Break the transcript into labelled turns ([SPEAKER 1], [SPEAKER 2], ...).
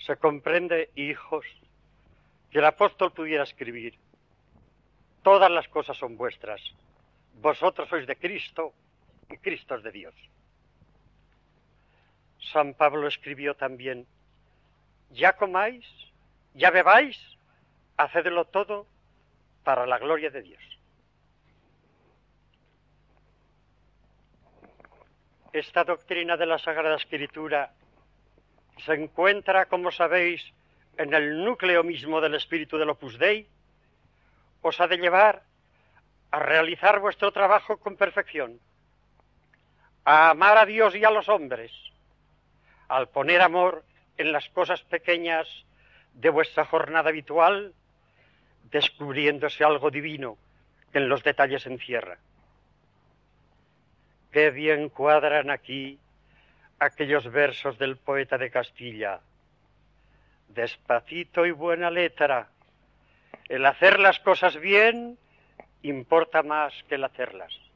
[SPEAKER 1] Se comprende, hijos, que el apóstol pudiera escribir: todas las cosas son vuestras, vosotros sois de Cristo y Cristo es de Dios. San Pablo escribió también: ya comáis, ya bebáis, hacedlo todo para la gloria de Dios. Esta doctrina de la Sagrada Escritura se encuentra, como sabéis, en el núcleo mismo del espíritu del Opus Dei. Os ha de llevar a realizar vuestro trabajo con perfección, a amar a Dios y a los hombres, al poner amor en las cosas pequeñas de vuestra jornada habitual, descubriéndose algo divino que en los detalles encierra. Qué bien cuadran aquí aquellos versos del poeta de Castilla: despacito y buena letra, el hacer las cosas bien importa más que el hacerlas.